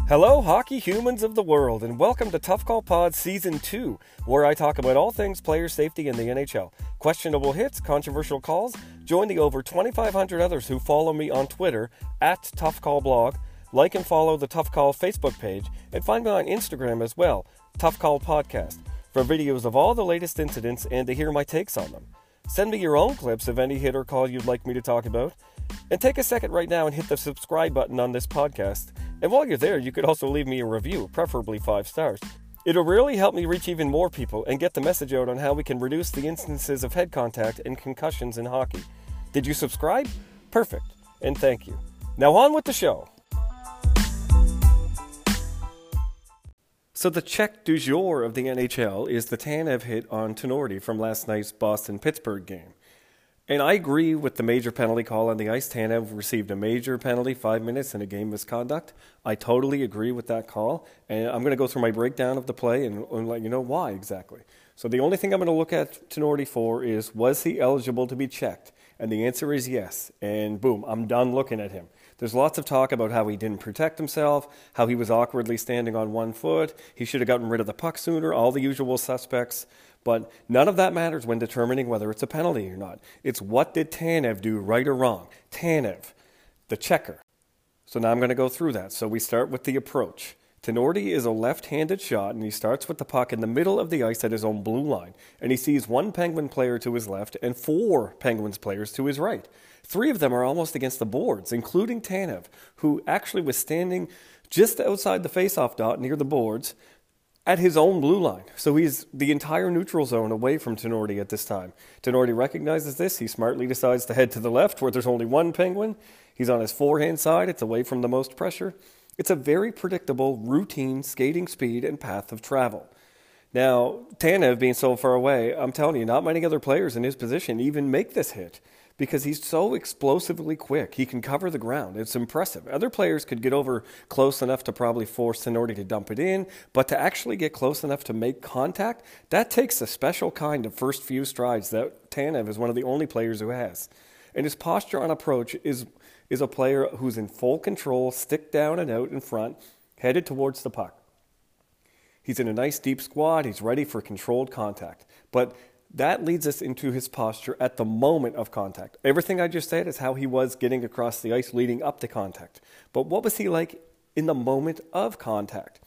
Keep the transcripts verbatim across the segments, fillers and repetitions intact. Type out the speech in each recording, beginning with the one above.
Hello, hockey humans of the world, and welcome to Tough Call Pod Season two, where I talk about all things player safety in the N H L. Questionable hits, controversial calls. Join the over twenty-five hundred others who follow me on Twitter, at Tough Call Blog. Like and follow the Tough Call Facebook page, and find me on Instagram as well, Tough Call Podcast, for videos of all the latest incidents and to hear my takes on them. Send me your own clips of any hit or call you'd like me to talk about. And take a second right now and hit the subscribe button on this podcast. And while you're there, you could also leave me a review, preferably five stars. It'll really help me reach even more people and get the message out on how we can reduce the instances of head contact and concussions in hockey. Did you subscribe? Perfect. And thank you. Now on with the show. So the check du jour of the N H L is the Tanev hit on Tinordi from last night's Boston-Pittsburgh game. And I agree with the major penalty call on the ice. Tanev received a major penalty, five minutes, and a game misconduct. I totally agree with that call. And I'm going to go through my breakdown of the play and, and let you know why exactly. So the only thing I'm going to look at Tinordi for is, was he eligible to be checked? And the answer is yes. And boom, I'm done looking at him. There's lots of talk about how he didn't protect himself, how he was awkwardly standing on one foot, he should have gotten rid of the puck sooner, all the usual suspects. But none of that matters when determining whether it's a penalty or not. It's what did Tanev do right or wrong? Tanev, the checker. So now I'm going to go through that. So we start with the approach. Tinordi is a left-handed shot, and he starts with the puck in the middle of the ice at his own blue line. And he sees one Penguin player to his left and four Penguins players to his right. Three of them are almost against the boards, including Tanev, who actually was standing just outside the face-off dot near the boards, at his own blue line. So he's the entire neutral zone away from Tinordi at this time. Tinordi recognizes this. He smartly decides to head to the left where there's only one Penguin. He's on his forehand side. It's away from the most pressure. It's a very predictable, routine skating speed and path of travel. Now, Tanev being so far away, I'm telling you, not many other players in his position even make this hit, because he's so explosively quick. He can cover the ground. It's impressive. Other players could get over close enough to probably force Tinordi to dump it in, but to actually get close enough to make contact, that takes a special kind of first few strides that Tanev is one of the only players who has. And his posture on approach is, is a player who's in full control, stick down and out in front, headed towards the puck. He's in a nice deep squat. He's ready for controlled contact. But that leads us into his posture at the moment of contact. Everything I just said is how he was getting across the ice leading up to contact. But what was he like in the moment of contact?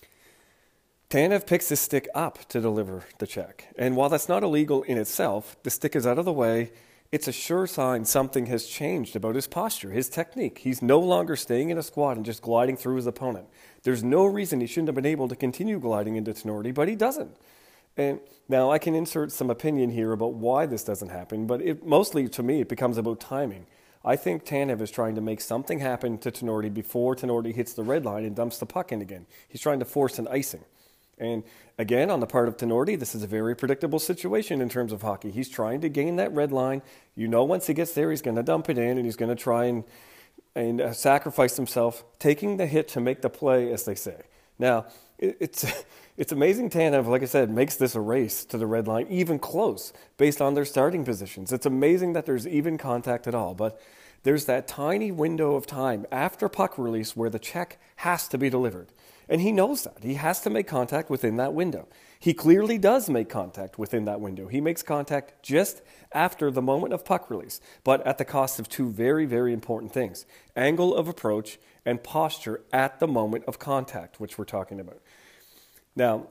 Tanev picks his stick up to deliver the check. And while that's not illegal in itself, the stick is out of the way. It's a sure sign something has changed about his posture, his technique. He's no longer staying in a squat and just gliding through his opponent. There's no reason he shouldn't have been able to continue gliding into Tinordi, but he doesn't. And now I can insert some opinion here about why this doesn't happen, but it, mostly to me it becomes about timing. I think Tanev is trying to make something happen to Tinordi before Tinordi hits the red line and dumps the puck in again. He's trying to force an icing. And again, on the part of Tinordi, this is a very predictable situation in terms of hockey. He's trying to gain that red line. You know once he gets there, he's going to dump it in and he's going to try and, and uh, sacrifice himself, taking the hit to make the play, as they say. Now, it, it's... It's amazing Tanev, like I said, makes this a race to the red line, even close, based on their starting positions. It's amazing that there's even contact at all, but there's that tiny window of time after puck release where the check has to be delivered. And he knows that. He has to make contact within that window. He clearly does make contact within that window. He makes contact just after the moment of puck release, but at the cost of two very, very important things: angle of approach and posture at the moment of contact, which we're talking about. Now,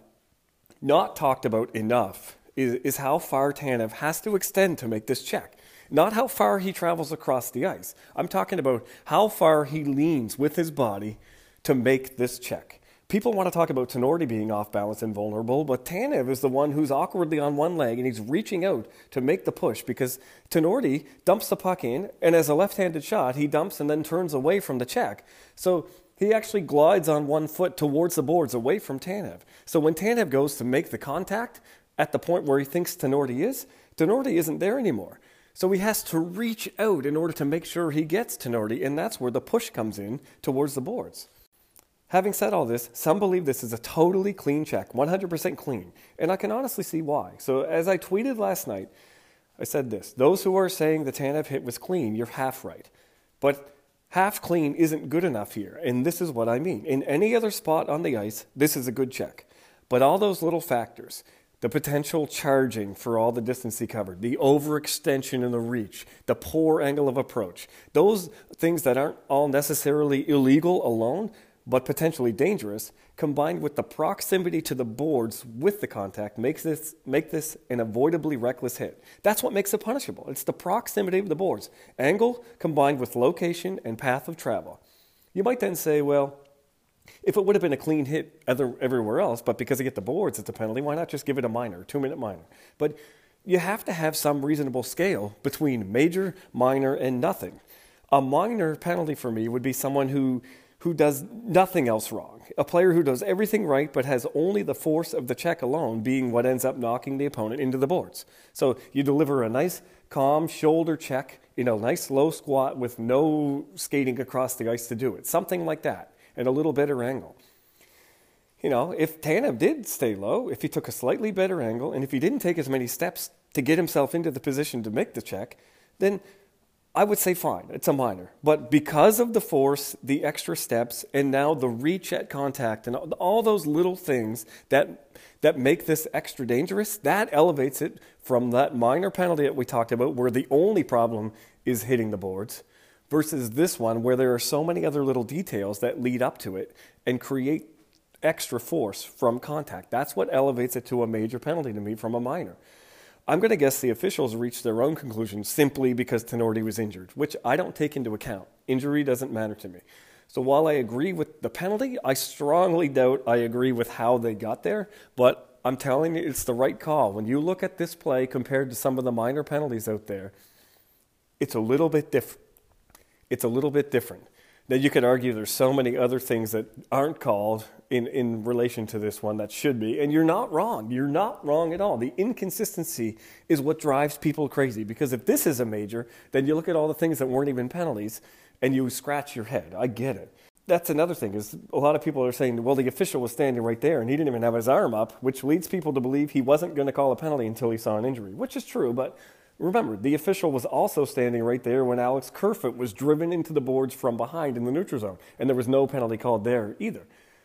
not talked about enough is, is how far Tanev has to extend to make this check. Not how far he travels across the ice. I'm talking about how far he leans with his body to make this check. People want to talk about Tinordi being off balance and vulnerable, but Tanev is the one who's awkwardly on one leg and he's reaching out to make the push because Tinordi dumps the puck in, and as a left-handed shot, he dumps and then turns away from the check. So he actually glides on one foot towards the boards away from Tanev. So when Tanev goes to make the contact at the point where he thinks Tinordi is, Tinordi isn't there anymore. So he has to reach out in order to make sure he gets Tinordi, and that's where the push comes in towards the boards. Having said all this, some believe this is a totally clean check, one hundred percent clean, and I can honestly see why. So as I tweeted last night, I said this: those who are saying the Tanev hit was clean, you're half right. But Half clean isn't good enough here, and this is what I mean. In any other spot on the ice, this is a good check. But all those little factors, the potential charging for all the distance he covered, the overextension in the reach, the poor angle of approach, those things that aren't all necessarily illegal alone, but potentially dangerous, combined with the proximity to the boards with the contact, makes this make this an avoidably reckless hit. That's what makes it punishable. It's the proximity of the boards. Angle combined with location and path of travel. You might then say, well, if it would have been a clean hit other, everywhere else, but because they get the boards, it's a penalty, why not just give it a minor, two-minute minor? But you have to have some reasonable scale between major, minor, and nothing. A minor penalty for me would be someone who who does nothing else wrong. A player who does everything right but has only the force of the check alone being what ends up knocking the opponent into the boards. So you deliver a nice, calm shoulder check in a nice low squat with no skating across the ice to do it. Something like that, and a little better angle. You know, if Tanev did stay low, if he took a slightly better angle, and if he didn't take as many steps to get himself into the position to make the check, then I would say fine, it's a minor. But because of the force, the extra steps, and now the reach at contact, and all those little things that that make this extra dangerous, that elevates it from that minor penalty that we talked about, where the only problem is hitting the boards, versus this one where there are so many other little details that lead up to it and create extra force from contact. That's what elevates it to a major penalty to me from a minor. I'm going to guess the officials reached their own conclusion simply because Tinordi was injured, which I don't take into account. Injury doesn't matter to me. So while I agree with the penalty, I strongly doubt I agree with how they got there, but I'm telling you it's the right call. When you look at this play compared to some of the minor penalties out there, it's a little bit different. It's a little bit different. Now, you could argue there's so many other things that aren't called in, in relation to this one that should be, and you're not wrong. You're not wrong at all. The inconsistency is what drives people crazy, because if this is a major, then you look at all the things that weren't even penalties, and you scratch your head. I get it. That's another thing, is a lot of people are saying, well, the official was standing right there, and he didn't even have his arm up, which leads people to believe he wasn't going to call a penalty until he saw an injury, which is true, but remember, the official was also standing right there when Alex Kerfoot was driven into the boards from behind in the neutral zone, and there was no penalty called there either.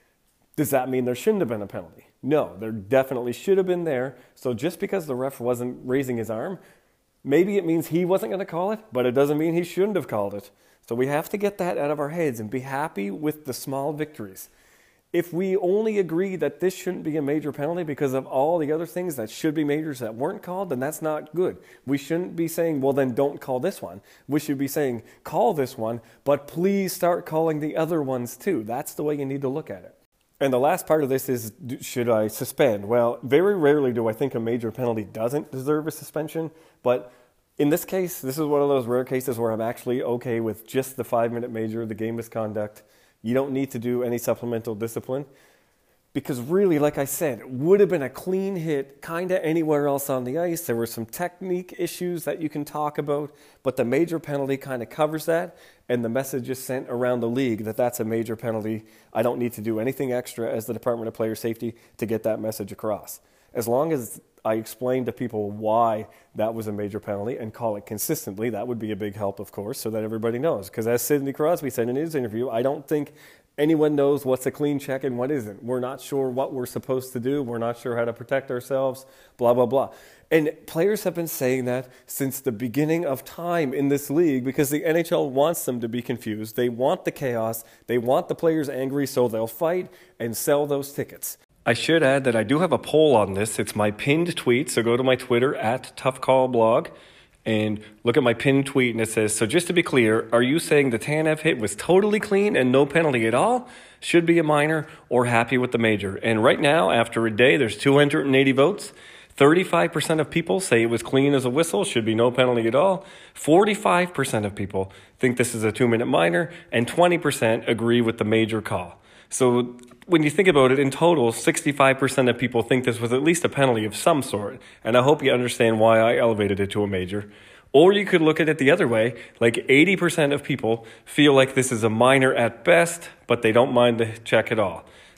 Does that mean there shouldn't have been a penalty? No, there definitely should have been there. So just because the ref wasn't raising his arm, maybe it means he wasn't going to call it, but it doesn't mean he shouldn't have called it. So we have to get that out of our heads and be happy with the small victories. If we only agree that this shouldn't be a major penalty because of all the other things that should be majors that weren't called, then that's not good. We shouldn't be saying, well, then don't call this one. We should be saying, call this one, but please start calling the other ones too. That's the way you need to look at it. And the last part of this is, should I suspend? Well, very rarely do I think a major penalty doesn't deserve a suspension, but in this case, this is one of those rare cases where I'm actually okay with just the five-minute major, the game misconduct. You don't need to do any supplemental discipline, because really, like I said, it would have been a clean hit kind of anywhere else on the ice. There were some technique issues that you can talk about, but the major penalty kind of covers that, and the message is sent around the league that that's a major penalty. I don't need to do anything extra as the Department of Player Safety to get that message across. As long as I explain to people why that was a major penalty and call it consistently, that would be a big help, of course, so that everybody knows. Because as Sidney Crosby said in his interview, I don't think anyone knows what's a clean check and what isn't. We're not sure what we're supposed to do. We're not sure how to protect ourselves, blah, blah, blah. And players have been saying that since the beginning of time in this league, because the N H L wants them to be confused. They want the chaos. They want the players angry, so they'll fight and sell those tickets. I should add that I do have a poll on this. It's my pinned tweet, so go to my Twitter, at ToughCallBlog, and look at my pinned tweet, and it says, so just to be clear, are you saying the Tanev hit was totally clean and no penalty at all, should be a minor, or happy with the major? And right now, after a day, there's two hundred eighty votes. thirty-five percent of people say it was clean as a whistle, should be no penalty at all. forty-five percent of people think this is a two-minute minor, and twenty percent agree with the major call. So when you think about it, in total, sixty-five percent of people think this was at least a penalty of some sort. And I hope you understand why I elevated it to a major. Or you could look at it the other way, like eighty percent of people feel like this is a minor at best, but they don't mind the check at all.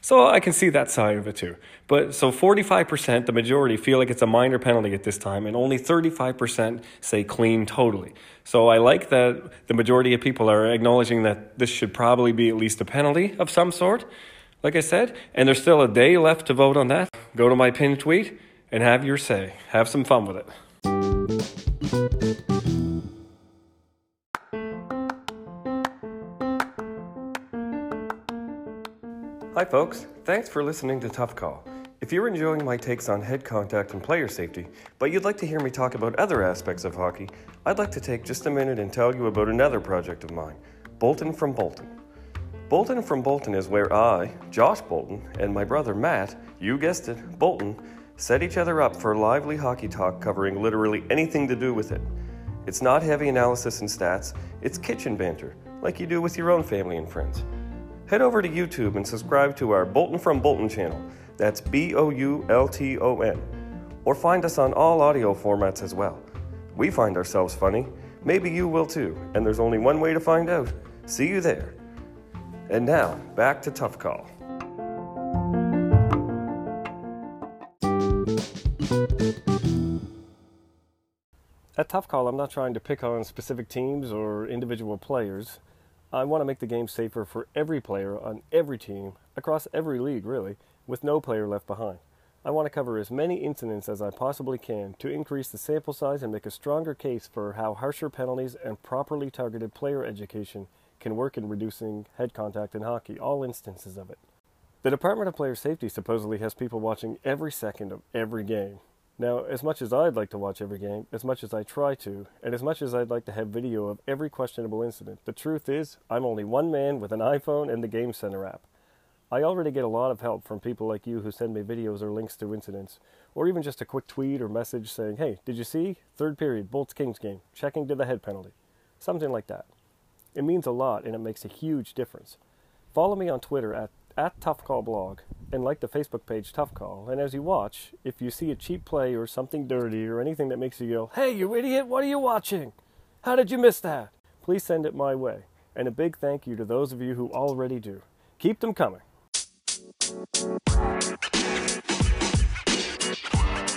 So I can see that side of it too. But so forty-five percent, the majority, feel like it's a minor penalty at this time, and only thirty-five percent say clean totally. So I like that the majority of people are acknowledging that this should probably be at least a penalty of some sort, like I said, and there's still a day left to vote on that. Go to my pinned tweet and have your say. Have some fun with it. Hi folks, thanks for listening to Tough Call. If you're enjoying my takes on head contact and player safety, but you'd like to hear me talk about other aspects of hockey, I'd like to take just a minute and tell you about another project of mine, Bolton from Bolton. Bolton from Bolton is where I, Josh Bolton, and my brother Matt, you guessed it, Bolton, set each other up for lively hockey talk covering literally anything to do with it. It's not heavy analysis and stats, it's kitchen banter, like you do with your own family and friends. Head over to YouTube and subscribe to our Bolton from Bolton channel. That's B O U L T O N. Or find us on all audio formats as well. We find ourselves funny. Maybe you will too. And there's only one way to find out. See you there. And now, back to Tough Call. At Tough Call, I'm not trying to pick on specific teams or individual players. I want to make the game safer for every player on every team, across every league really, with no player left behind. I want to cover as many incidents as I possibly can to increase the sample size and make a stronger case for how harsher penalties and properly targeted player education can work in reducing head contact in hockey, all instances of it. The Department of Player Safety supposedly has people watching every second of every game. Now, as much as I'd like to watch every game, as much as I try to, and as much as I'd like to have video of every questionable incident, the truth is, I'm only one man with an iPhone and the Game Center app. I already get a lot of help from people like you who send me videos or links to incidents, or even just a quick tweet or message saying, hey, did you see? Third period, Bolts-Kings game, checking to the head penalty. Something like that. It means a lot, and it makes a huge difference. Follow me on Twitter at at Tough Call Blog, and like the Facebook page Tough Call, and as you watch, if you see a cheap play or something dirty or anything that makes you go, hey, you idiot, what are you watching? How did you miss that? Please send it my way, and a big thank you to those of you who already do. Keep them coming.